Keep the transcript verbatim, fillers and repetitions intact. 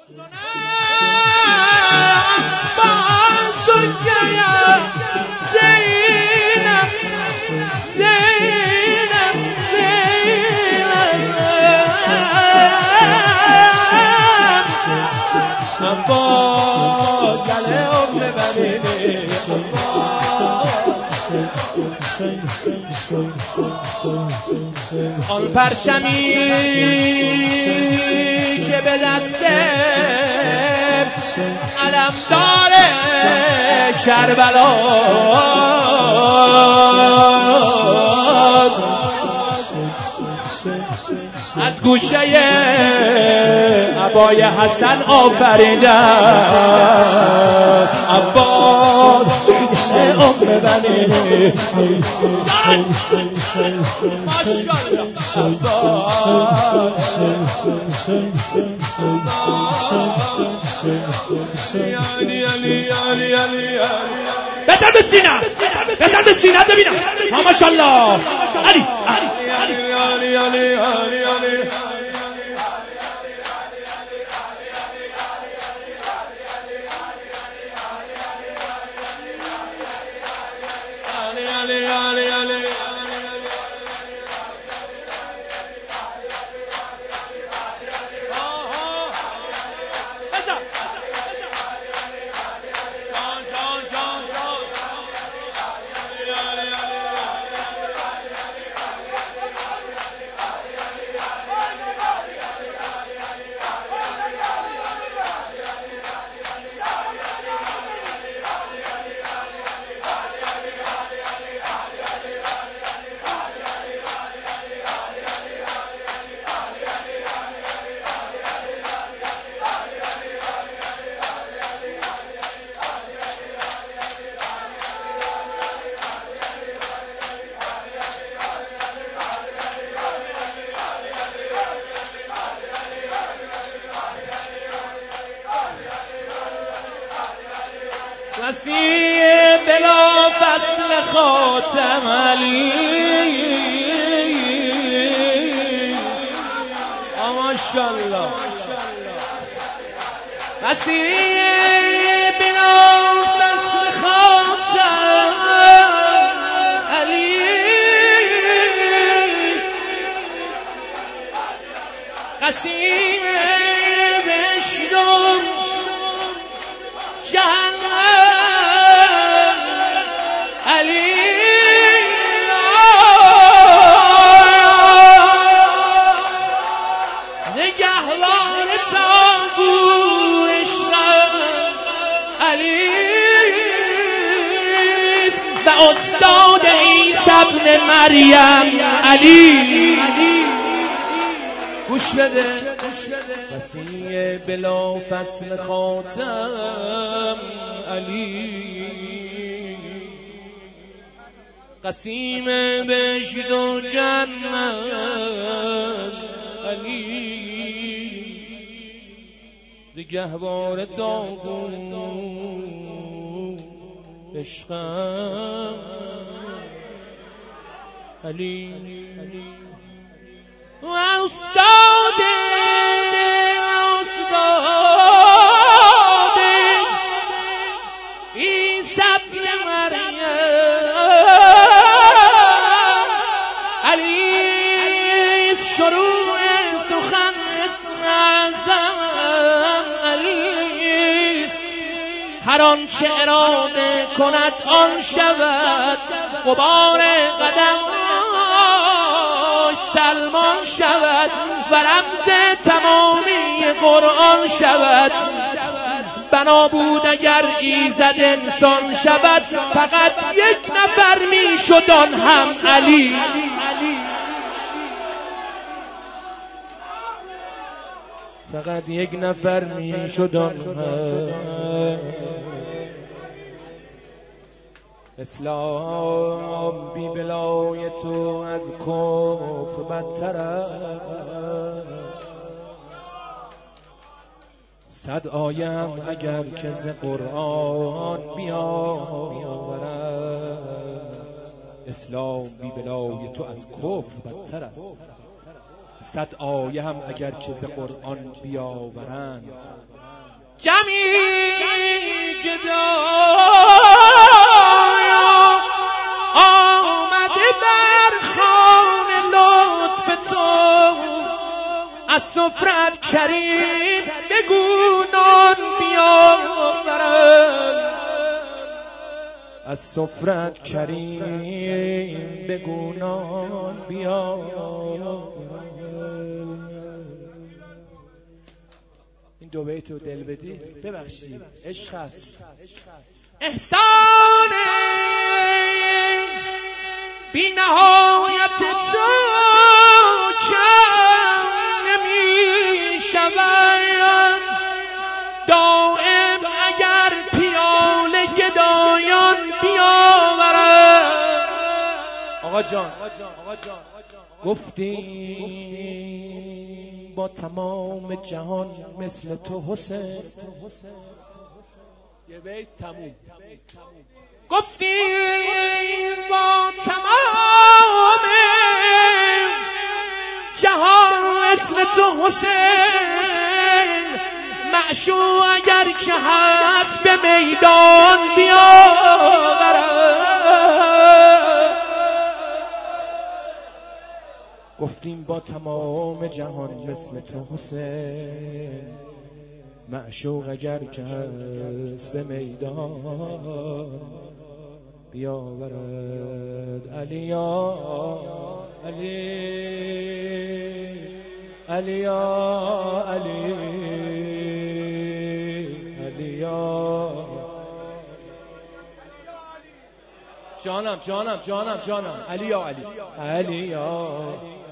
آن پرچمی که به دست علمدار کربلا از گوشه عبای حسن آفریدن عباس ام بنی بزن به سینه بزن به سینه ببینم ماشاءالله علی علی علی علی علی مسیح بلا فصل خاتم علی ماشاءالله مسیح بلا فصل خاتم علی قسیم بشدم جهنم استاد عیسی ابن مریم علی گوش بده مسیح بلا فصل خاتم علی قسیم بهشت و جنت علی نگهبان طاغوت عشقم علی و استاد استاد عیسی ابن مریم علی شروع سخن اسم اعظم علی هر آنچه اراده کند آن شود غبار قدم سلمان شود و رمز تمامی قرآن شود بنا بود اگر ایزد انسان شود فقط یک نفر می شد آن هم علی فقط یک نفر می شد آن هم اسلام بی بلای تو از کفر بدتر است صد آیم اگر که ز قرآن بیاورد اسلام بی بلای تو از کفر بدتر است صد آیه هم اگر که ز قرآن بیاورند جمی گدایا آمده بر خوان لطف تو، از سفرت کریم بگو نان بیاورد، از سفرت کریم بگو نان بیاورد. این دو بیت رو دل بدی ببخشید، عشق است. احسان بی نهایت تو کم نمی شود، دائم اگر پیاله گدایان بیاورد. آقا جان گفتی با تمام جهان مثل تو حسین، یه بیت تموم. گفتی با تمام جهان مثل تو حسین، معشوق اگر که هست به میدان بیاورد. گفتیم با تمام جهان مثل تو حسین، معشوق اگر که هست به میدان بیاورد. علی یا علی، علی یا علی، علی یا جانم جانم جانم جانم، علی یا علی، علی یا